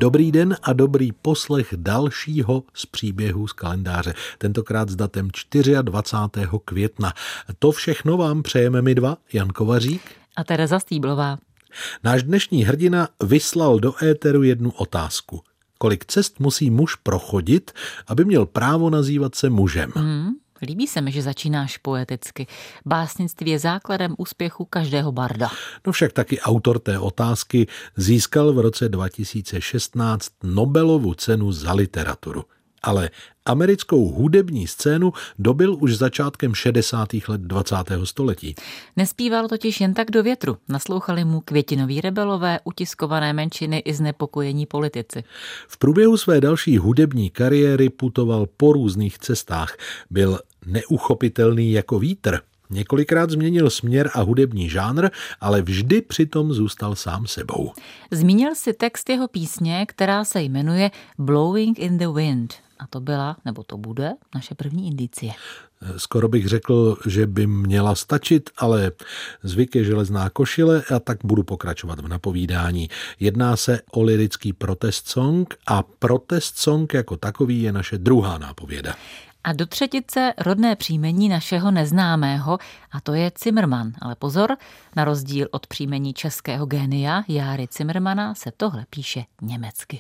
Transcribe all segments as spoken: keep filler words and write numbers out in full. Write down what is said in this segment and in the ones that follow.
Dobrý den a dobrý poslech dalšího z příběhů z kalendáře. Tentokrát s datem dvacátého čtvrtého května. To všechno vám přejeme my dva, Jan Kovařík a Tereza Stýblová. Náš dnešní hrdina vyslal do éteru jednu otázku. Kolik cest musí muž prochodit, aby měl právo nazývat se mužem? Hmm, líbí se mi, že začínáš poeticky. Básnictví je základem úspěchu každého barda. No však taky autor té otázky získal v roce dva tisíce šestnáct Nobelovu cenu za literaturu. Ale americkou hudební scénu dobil už začátkem šedesátých let dvacátého století. Nespíval totiž jen tak do větru. Naslouchali mu květinoví rebelové, utiskované menšiny i znepokojení politici. V průběhu své další hudební kariéry putoval po různých cestách. Byl neuchopitelný jako vítr. Několikrát změnil směr a hudební žánr, ale vždy přitom zůstal sám sebou. Zmínil si text jeho písně, která se jmenuje Blowing in the Wind. A to byla, nebo to bude, naše první indicie. Skoro bych řekl, že by měla stačit, ale zvyk je železná košile a tak budu pokračovat v napovídání. Jedná se o lyrický protest song a protest song jako takový je naše druhá nápověda. A do třetice rodné příjmení našeho neznámého, a to je Zimmermann. Ale pozor, na rozdíl od příjmení českého génia Járy Zimmermana se tohle píše německy.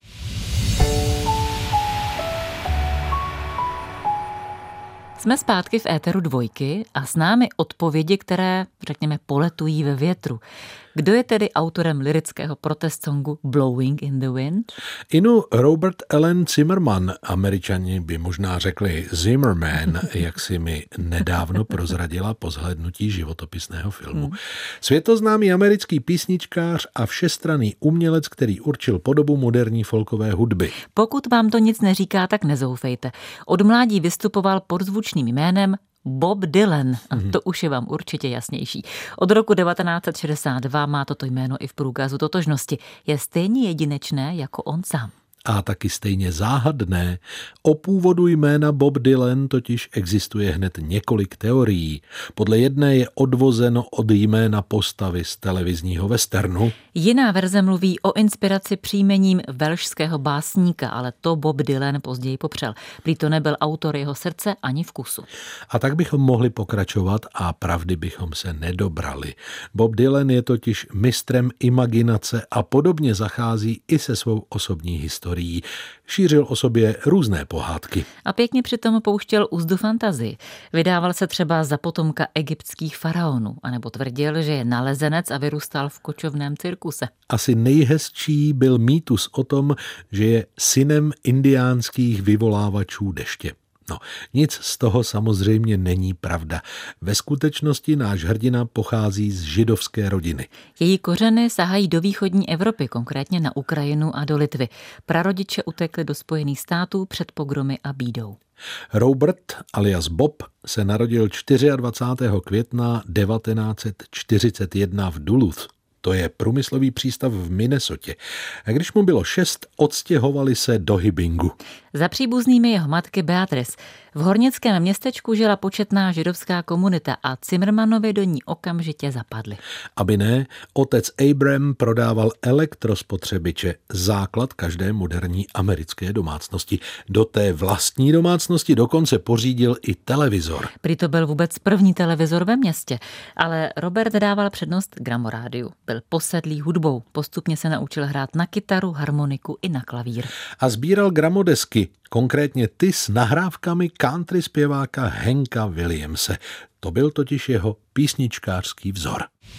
Jsme zpátky v éteru dvojky a s námi odpovědi, které, řekněme, poletují ve větru. Kdo je tedy autorem lyrického protest songu Blowing in the Wind? Inu Robert Allen Zimmermann, Američani by možná řekli Zimmerman, jak si mi nedávno prozradila po zhlédnutí životopisného filmu. Hmm. Světoznámý americký písničkář a všestranný umělec, který určil podobu moderní folkové hudby. Pokud vám to nic neříká, tak nezoufejte. Od mládí vystupoval pod zvučným jménem Bob Dylan. A to už je vám určitě jasnější. Od roku devatenáct set šedesát dva má toto jméno i v průkazu totožnosti. Je stejně jedinečné jako on sám. A taky stejně záhadné. O původu jména Bob Dylan totiž existuje hned několik teorií. Podle jedné je odvozeno od jména postavy z televizního westernu. Jiná verze mluví o inspiraci příjmením velšského básníka, ale to Bob Dylan později popřel. Prý to nebyl autor jeho srdce ani vkusu. A tak bychom mohli pokračovat a pravdy bychom se nedobrali. Bob Dylan je totiž mistrem imaginace a podobně zachází i se svou osobní historií. Šířil o sobě různé pohádky. A pěkně přitom pouštěl úzdu fantazii. Vydával se třeba za potomka egyptských faraonů, anebo tvrdil, že je nalezenec a vyrůstal v kočovném cirkuse. Asi nejhezčí byl mýtus o tom, že je synem indiánských vyvolávačů deště. No, nic z toho samozřejmě není pravda. Ve skutečnosti náš hrdina pochází z židovské rodiny. Její kořeny sahají do východní Evropy, konkrétně na Ukrajinu a do Litvy. Prarodiče utekli do Spojených států před pogromy a bídou. Robert alias Bob se narodil dvacátého čtvrtého května devatenáct set čtyřicet jedna v Duluth. To je průmyslový přístav v Minnesotě. A když mu bylo šest, odstěhovali se do Hybingu. Za příbuznými jeho matky Beatrice. V hornickém městečku žila početná židovská komunita a Zimmermannovi do ní okamžitě zapadli. Aby ne, otec Abram prodával elektrospotřebiče, základ každé moderní americké domácnosti. Do té vlastní domácnosti dokonce pořídil i televizor. Prý to byl vůbec první televizor ve městě, ale Robert dával přednost gramorádiu. Byl posedlý hudbou, postupně se naučil hrát na kytaru, harmoniku i na klavír. A sbíral gramodesky, konkrétně ty s nahrávkami country zpěváka Hanka Williamse. To byl totiž jeho písničkářský vzor.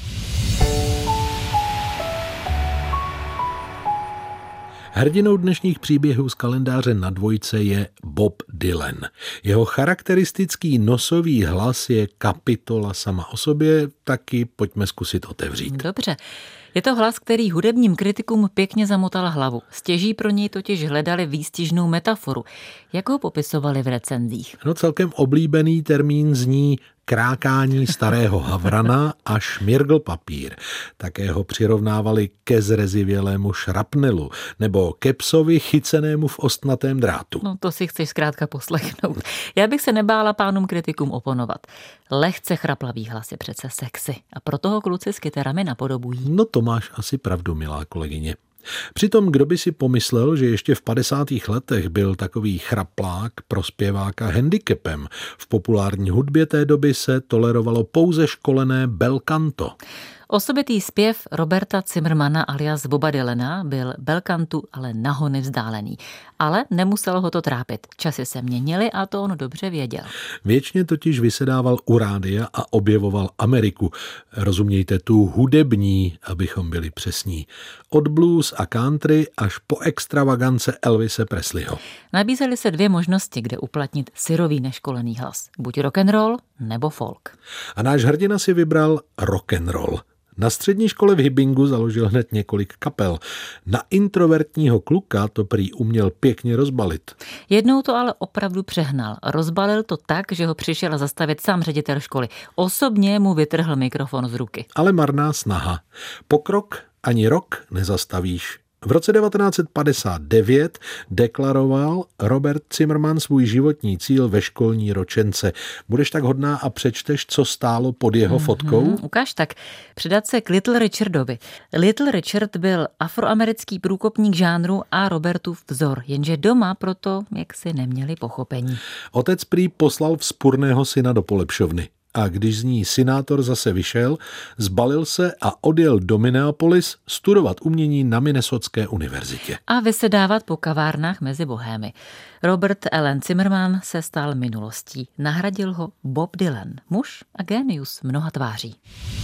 Hrdinou dnešních příběhů z kalendáře na dvojce je Bob Dylan. Jeho charakteristický nosový hlas je kapitola sama o sobě, taky pojďme zkusit otevřít. Dobře. Je to hlas, který hudebním kritikům pěkně zamotal hlavu. Stěží pro něj totiž hledali výstižnou metaforu. Jak ho popisovali v recenzích? No celkem oblíbený termín zní krákání starého havrana a šmirgl papír. Také ho přirovnávali ke zrezivělému šrapnelu nebo ke psovi chycenému v ostnatém drátu. No to si chceš zkrátka poslechnout. Já bych se nebála pánům kritikům oponovat. Lehce chraplavý hlas je přece sexy a proto ho kluci s kytarami napodobují. No to máš asi pravdu, milá kolegyně. Přitom kdo by si pomyslel, že ještě v padesátých letech byl takový chraplák pro zpěváka handicapem. V populární hudbě té doby se tolerovalo pouze školené bel canto. Osobitý zpěv Roberta Zimmermana alias Boba Dylana byl bel cantu ale nahony vzdálený. Ale nemuselo ho to trápit. Časy se měnily a to on dobře věděl. Věčně totiž vysedával u rádia a objevoval Ameriku. Rozumějte tu hudební, abychom byli přesní. Od blues a country až po extravagance Elvise Presleyho. Nabízely se dvě možnosti, kde uplatnit syrový neškolený hlas. Buď rock'n'roll nebo folk. A náš hrdina si vybral rock'n'roll. Na střední škole v Hibbingu založil hned několik kapel. Na introvertního kluka to prý uměl pěkně rozbalit. Jednou to ale opravdu přehnal. Rozbalil to tak, že ho přišel zastavit sám ředitel školy. Osobně mu vytrhl mikrofon z ruky. Ale marná snaha. Pokrok ani rok nezastavíš. V roce devatenáct set padesát devět deklaroval Robert Zimmerman svůj životní cíl ve školní ročence. Budeš tak hodná a přečteš, co stálo pod jeho fotkou? Mm-hmm, ukáž tak. Přidat se k Little Richardovi. Little Richard byl afroamerický průkopník žánru a Robertův vzor, jenže doma proto jaksi neměli pochopení. Otec prý poslal vzpurného syna do polepšovny. A když z ní synátor zase vyšel, zbalil se a odjel do Minneapolis studovat umění na Minnesotské univerzitě. A vysedávat po kavárnách mezi bohémy. Robert Allen Zimmerman se stal minulostí. Nahradil ho Bob Dylan, muž a génius mnoha tváří.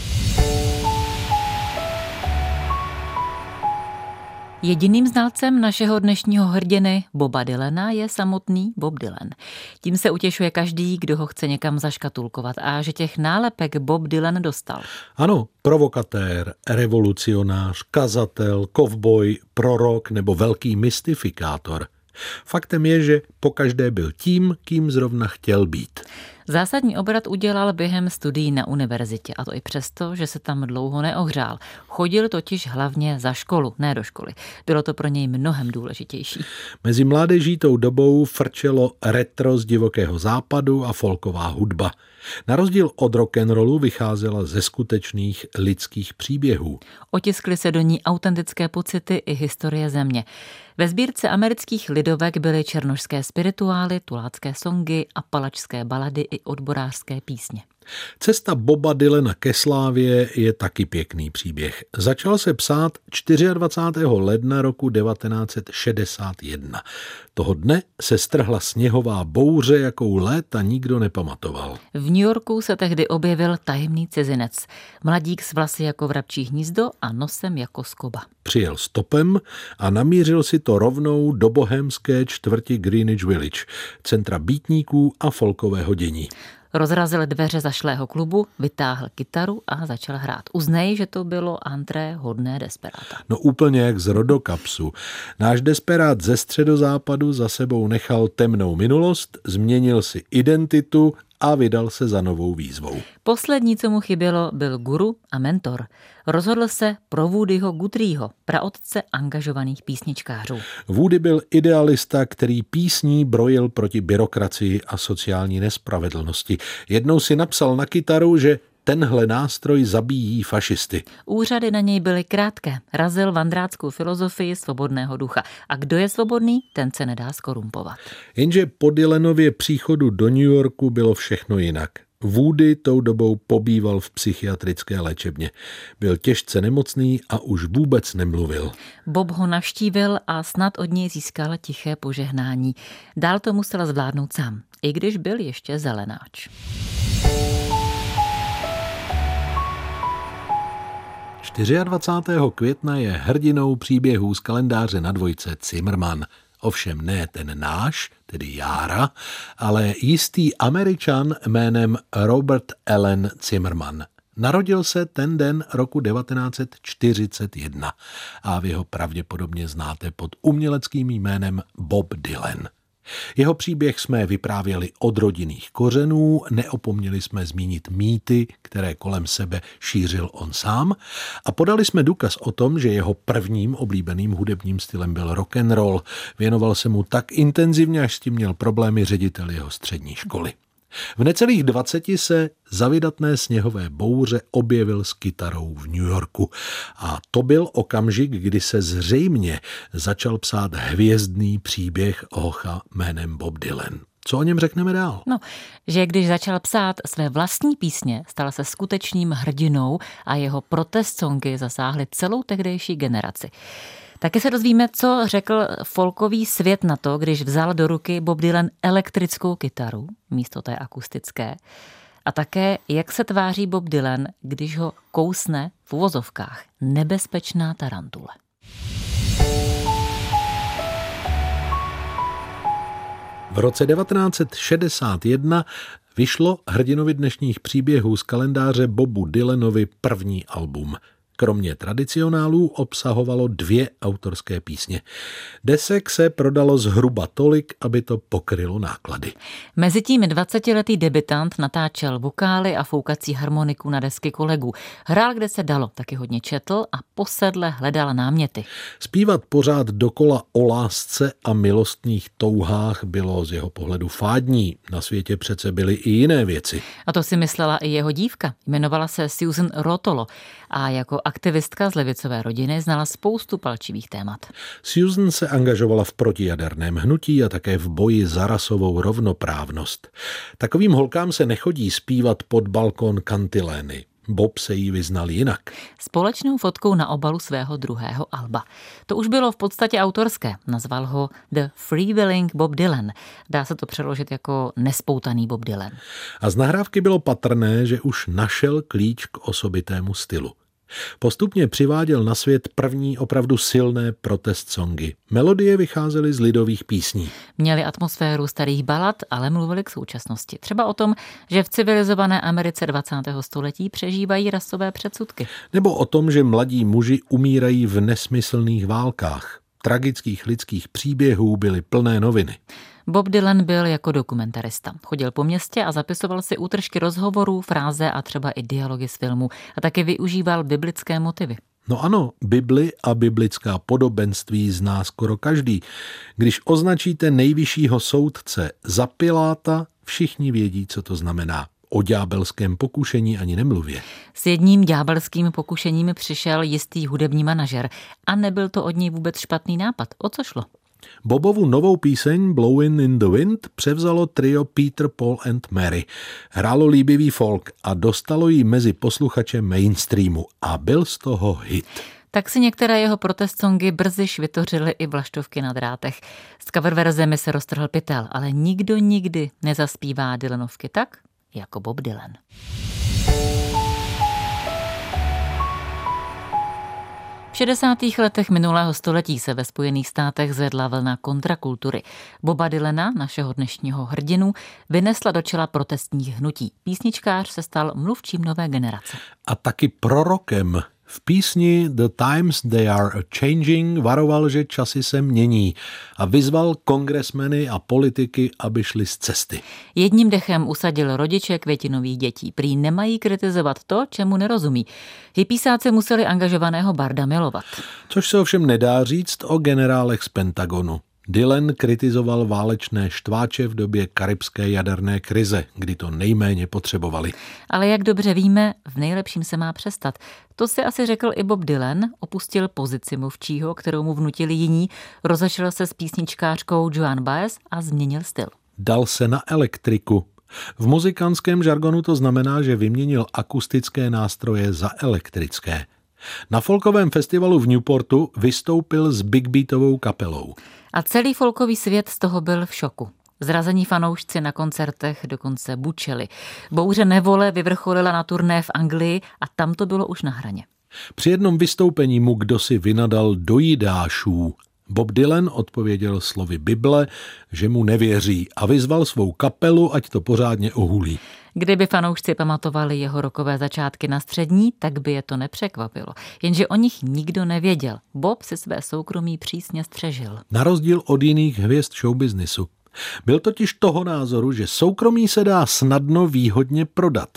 Jediným znalcem našeho dnešního hrdiny Boba Dylana je samotný Bob Dylan. Tím se utěšuje každý, kdo ho chce někam zaškatulkovat a že těch nálepek Bob Dylan dostal. Ano, provokatér, revolucionář, kazatel, kovboj, prorok nebo velký mystifikátor. Faktem je, že pokaždé byl tím, kým zrovna chtěl být. Zásadní obrat udělal během studií na univerzitě, a to i přesto, že se tam dlouho neohřál. Chodil totiž hlavně za školu, ne do školy. Bylo to pro něj mnohem důležitější. Mezi mládeží tou dobou frčelo retro z divokého západu a folková hudba. Na rozdíl od rock'n'rollu vycházela ze skutečných lidských příběhů. Otiskly se do ní autentické pocity i historie země. Ve sbírce amerických lidovek byly černošské spirituály, tulácké songy, apalačské balady i odborářské písně. Cesta Boba Dylana ke slávě je taky pěkný příběh. Začal se psát dvacátého čtvrtého ledna roku devatenáct set šedesát jedna. Toho dne se strhla sněhová bouře, jakou léta nikdo nepamatoval. V New Yorku se tehdy objevil tajemný cizinec. Mladík s vlasy jako vrabčí hnízdo a nosem jako skoba. Přijel stopem a namířil si to rovnou do bohémské čtvrti Greenwich Village, centra býtníků a folkového dění. Rozrazil dveře zašlého klubu, vytáhl kytaru a začal hrát. Uznej, že to bylo antré hodné desperáta. No úplně jak z rodokapsu. Náš desperát ze středozápadu za sebou nechal temnou minulost, změnil si identitu a vydal se za novou výzvou. Poslední, co mu chybělo, byl guru a mentor. Rozhodl se pro Woodyho Guthrieho, praotce angažovaných písničkářů. Woody byl idealista, který písní brojil proti byrokracii a sociální nespravedlnosti. Jednou si napsal na kytaru, že tenhle nástroj zabíjí fašisty. Úřady na něj byly krátké. Razil vandráckou filozofii svobodného ducha. A kdo je svobodný, ten se nedá skorumpovat. Jenže po Dylanově příchodu do New Yorku bylo všechno jinak. Woody tou dobou pobýval v psychiatrické léčebně. Byl těžce nemocný a už vůbec nemluvil. Bob ho navštívil a snad od něj získal tiché požehnání. Dál to musel zvládnout sám, i když byl ještě zelenáč. dvacátého čtvrtého května je hrdinou příběhů z kalendáře na dvojce Zimmerman. Ovšem ne ten náš, tedy Jára, ale jistý Američan jménem Robert Allen Zimmerman. Narodil se ten den roku devatenáct set čtyřicet jedna a vy ho pravděpodobně znáte pod uměleckým jménem Bob Dylan. Jeho příběh jsme vyprávěli od rodinných kořenů, neopomněli jsme zmínit mýty, které kolem sebe šířil on sám, a podali jsme důkaz o tom, že jeho prvním oblíbeným hudebním stylem byl rock and roll. Věnoval se mu tak intenzivně, až s tím měl problémy ředitel jeho střední školy. V necelých dvaceti se za vydatné sněhové bouře objevil s kytarou v New Yorku. A to byl okamžik, kdy se zřejmě začal psát hvězdný příběh hocha jménem Bob Dylan. Co o něm řekneme dál? No, že když začal psát své vlastní písně, stal se skutečným hrdinou a jeho protest songy zasáhly celou tehdejší generaci. Taky se dozvíme, co řekl folkový svět na to, když vzal do ruky Bob Dylan elektrickou kytaru místo té akustické. A také, jak se tváří Bob Dylan, když ho kousne v uvozovkách nebezpečná tarantule. V roce devatenáct set šedesát jedna vyšlo hrdinovi dnešních příběhů z kalendáře Bobu Dylanovi první album. Kromě tradicionálů obsahovalo dvě autorské písně. Desek se prodalo zhruba tolik, aby to pokrylo náklady. Mezitím dvacetiletý debutant natáčel vokály a foukací harmoniku na desky kolegů. Hrál, kde se dalo, taky hodně četl a posedle hledal náměty. Zpívat pořád dokola o lásce a milostných touhách bylo z jeho pohledu fádní. Na světě přece byly i jiné věci. A to si myslela i jeho dívka. Jmenovala se Susan Rotolo a jako aktivistka z levicové rodiny znala spoustu palčivých témat. Susan se angažovala v protijaderném hnutí a také v boji za rasovou rovnoprávnost. Takovým holkám se nechodí zpívat pod balkón kantilény. Bob se jí vyznal jinak. Společnou fotkou na obalu svého druhého alba. To už bylo v podstatě autorské. Nazval ho The Freewheeling Bob Dylan. Dá se to přeložit jako nespoutaný Bob Dylan. A z nahrávky bylo patrné, že už našel klíč k osobitému stylu. Postupně přiváděl na svět první opravdu silné protest songy. Melodie vycházely z lidových písní. Měli atmosféru starých balad, ale mluvili k současnosti. Třeba o tom, že v civilizované Americe dvacátého století přežívají rasové předsudky. Nebo o tom, že mladí muži umírají v nesmyslných válkách. Tragických lidských příběhů byly plné noviny. Bob Dylan byl jako dokumentarista. Chodil po městě a zapisoval si útržky rozhovorů, fráze a třeba i dialogy z filmu. A taky využíval biblické motivy. No ano, Bibli a biblická podobenství zná skoro každý. Když označíte nejvyššího soudce za Piláta, všichni vědí, co to znamená. O ďábelském pokušení ani nemluvě. S jedním ďábelským pokušením přišel jistý hudební manažer a nebyl to od něj vůbec špatný nápad. O co šlo? Bobovu novou píseň Blowin' in the Wind převzalo trio Peter, Paul and Mary. Hrálo líbivý folk a dostalo jí mezi posluchače mainstreamu a byl z toho hit. Tak si některé jeho protest songy brzy švitořily i vlaštovky na drátech. S cover verzemi se roztrhl pytel, ale nikdo nikdy nezaspívá Dylanovky tak, jako Bob Dylan. V šedesátých letech minulého století se ve Spojených státech zvedla vlna kontrakultury. Boba Dylana, našeho dnešního hrdinu, vynesla do čela protestních hnutí. Písničkář se stal mluvčím nové generace. A taky prorokem. V písni The Times They Are Changing varoval, že časy se mění a vyzval kongresmeny a politiky, aby šli z cesty. Jedním dechem usadil rodiče květinových dětí. Prý nemají kritizovat to, čemu nerozumí. Hypísáci museli angažovaného barda milovat. Což se ovšem nedá říct o generálech z Pentagonu. Dylan kritizoval válečné štváče v době karibské jaderné krize, kdy to nejméně potřebovali. Ale jak dobře víme, v nejlepším se má přestat. To si asi řekl i Bob Dylan, opustil pozici mluvčího, kterou mu vnutili jiní, rozešel se s písničkářkou Joan Baez a změnil styl. Dal se na elektriku. V muzikantském žargonu to znamená, že vyměnil akustické nástroje za elektrické. Na folkovém festivalu v Newportu vystoupil s big beatovou kapelou. A celý folkový svět z toho byl v šoku. Zrazení fanoušci na koncertech dokonce bučeli. Bouře nevole vyvrcholila na turné v Anglii a tam to bylo už na hraně. Při jednom vystoupení mu kdosi vynadal do jídášů. Bob Dylan odpověděl slovy Bible, že mu nevěří a vyzval svou kapelu, ať to pořádně ohulí. Kdyby fanoušci pamatovali jeho rokové začátky na střední, tak by je to nepřekvapilo. Jenže o nich nikdo nevěděl. Bob si své soukromí přísně střežil. Na rozdíl od jiných hvězd showbiznisu. Byl totiž toho názoru, že soukromí se dá snadno výhodně prodat.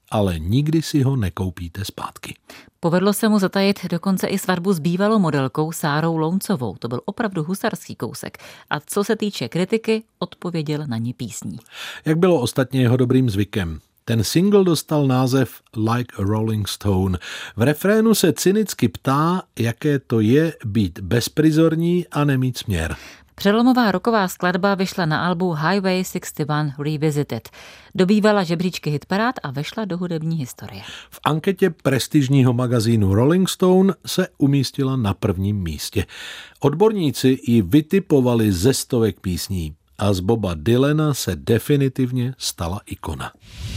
ale nikdy si ho nekoupíte zpátky. Povedlo se mu zatajit dokonce i svatbu s bývalou modelkou Sárou Louncovou. To byl opravdu husarský kousek. A co se týče kritiky, odpověděl na ní písní. Jak bylo ostatně jeho dobrým zvykem. Ten single dostal název Like a Rolling Stone. V refrénu se cynicky ptá, jaké to je být bezprizorní a nemít směr. Přelomová rocková skladba vyšla na albu Highway šedesát jedna Revisited. Dobývala žebříčky hitparád a vešla do hudební historie. V anketě prestižního magazínu Rolling Stone se umístila na prvním místě. Odborníci ji vytipovali ze stovek písní a z Boba Dylana se definitivně stala ikona.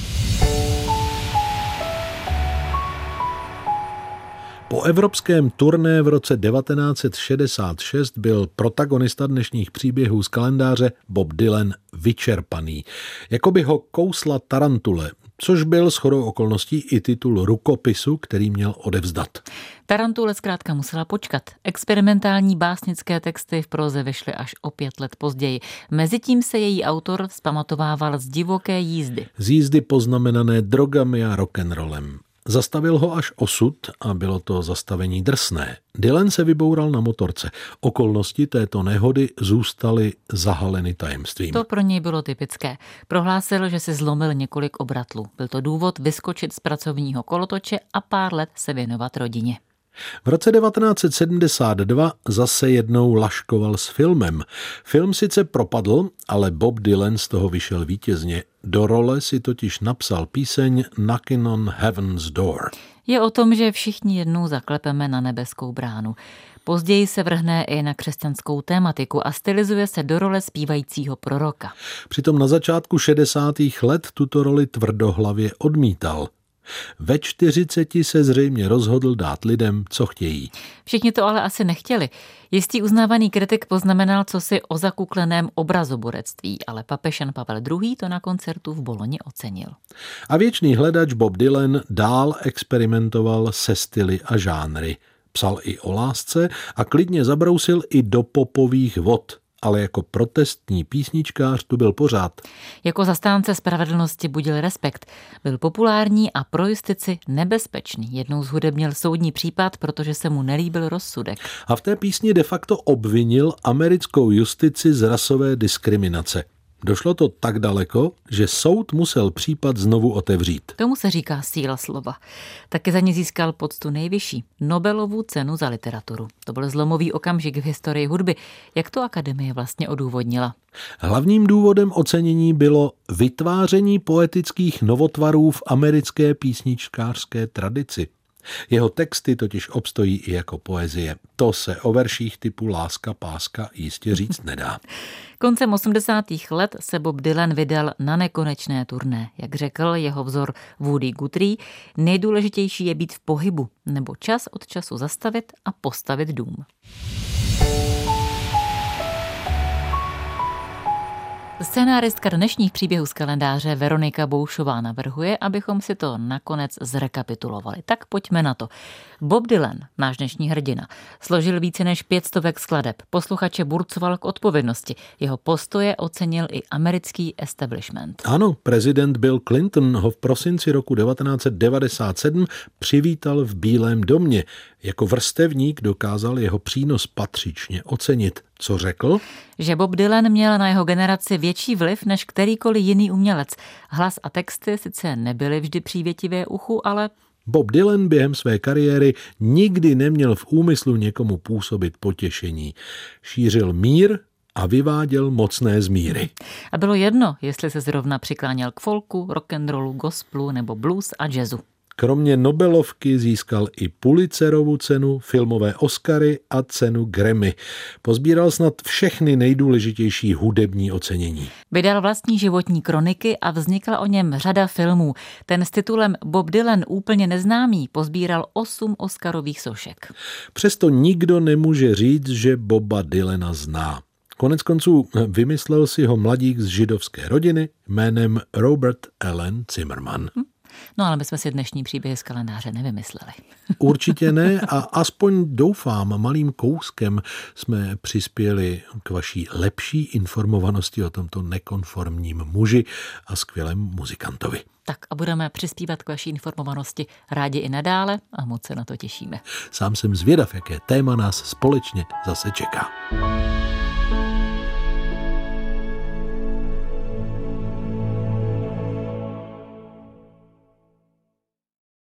Po evropském turné v roce devatenáct set šedesát šest byl protagonista dnešních příběhů z kalendáře Bob Dylan vyčerpaný. Jakoby ho kousla tarantule, což byl shodou okolností i titul rukopisu, který měl odevzdat. Tarantule zkrátka musela počkat. Experimentální básnické texty v proze vyšly až o pět let později. Mezitím se její autor vzpamatovával z divoké jízdy. Z jízdy poznamenané drogami a rock'n'rollem. Zastavil ho až osud a bylo to zastavení drsné. Dylan se vyboural na motorce. Okolnosti této nehody zůstaly zahaleny tajemstvím. To pro něj bylo typické. Prohlásil, že si zlomil několik obratlů. Byl to důvod vyskočit z pracovního kolotoče a pár let se věnovat rodině. V roce devatenáct set sedmdesát dva zase jednou laškoval s filmem. Film sice propadl, ale Bob Dylan z toho vyšel vítězně. Do role si totiž napsal píseň Knockin' on Heaven's Door. Je o tom, že všichni jednou zaklepeme na nebeskou bránu. Později se vrhne i na křesťanskou tématiku a stylizuje se do role zpívajícího proroka. Přitom na začátku šedesátých let tuto roli tvrdohlavě odmítal. Ve čtyřiceti se zřejmě rozhodl dát lidem, co chtějí. Všichni to ale asi nechtěli. Jistý uznávaný kritik poznamenal cosi o zakukleném obrazoborectví, ale papež Jan Pavel druhý. to na koncertu v Boloni ocenil. A věčný hledač Bob Dylan dál experimentoval se styly a žánry. Psal i o lásce a klidně zabrousil i do popových vod. Ale jako protestní písničkář tu byl pořád. Jako zastánce spravedlnosti budil respekt. Byl populární a pro justici nebezpečný. Jednou zhudebnil soudní případ, protože se mu nelíbil rozsudek. A v té písni de facto obvinil americkou justici z rasové diskriminace. Došlo to tak daleko, že soud musel případ znovu otevřít. Tomu se říká síla slova. Taky za ně získal poctu nejvyšší, Nobelovu cenu za literaturu. To byl zlomový okamžik v historii hudby. Jak to akademie vlastně odůvodnila? Hlavním důvodem ocenění bylo vytváření poetických novotvarů v americké písničkářské tradici. Jeho texty totiž obstojí i jako poezie. To se o verších typu Láska, páska jistě říct nedá. Koncem osmdesátých let se Bob Dylan vydal na nekonečné turné. Jak řekl jeho vzor Woody Guthrie, nejdůležitější je být v pohybu, nebo čas od času zastavit a postavit dům. Scénáristka dnešních příběhů z kalendáře Veronika Boušová navrhuje, abychom si to nakonec zrekapitulovali. Tak pojďme na to. Bob Dylan, náš dnešní hrdina, složil více než pět stovek skladeb. Posluchače burcoval k odpovědnosti. Jeho postoje ocenil i americký establishment. Ano, prezident Bill Clinton ho v prosinci roku devatenáct set devadesát sedm přivítal v Bílém domě. Jako vrstevník dokázal jeho přínos patřičně ocenit. Co řekl? Že Bob Dylan měl na jeho generaci větší vliv než kterýkoliv jiný umělec. Hlas a texty sice nebyly vždy přívětivé uchu, ale... Bob Dylan během své kariéry nikdy neměl v úmyslu někomu působit potěšení. Šířil mír a vyváděl mocné z míry. A bylo jedno, jestli se zrovna přikláněl k folku, rock'n'rollu, gospelu nebo blues a jazzu. Kromě Nobelovky získal i Pulitzerovu cenu, filmové Oscary a cenu Grammy. Pozbíral snad všechny nejdůležitější hudební ocenění. Vydal vlastní životní kroniky a vznikla o něm řada filmů. Ten s titulem Bob Dylan úplně neznámý pozbíral osm Oscarových sošek. Přesto nikdo nemůže říct, že Boba Dylana zná. Konec konců vymyslel si ho mladík z židovské rodiny jménem Robert Allen Zimmerman. Hm. No ale my jsme si dnešní příběhy z kalendáře nevymysleli. Určitě ne a aspoň doufám, malým kouskem jsme přispěli k vaší lepší informovanosti o tomto nekonformním muži a skvělém muzikantovi. Tak a budeme přispívat k vaší informovanosti rádi i nadále a moc se na to těšíme. Sám jsem zvědav, jaké téma nás společně zase čeká.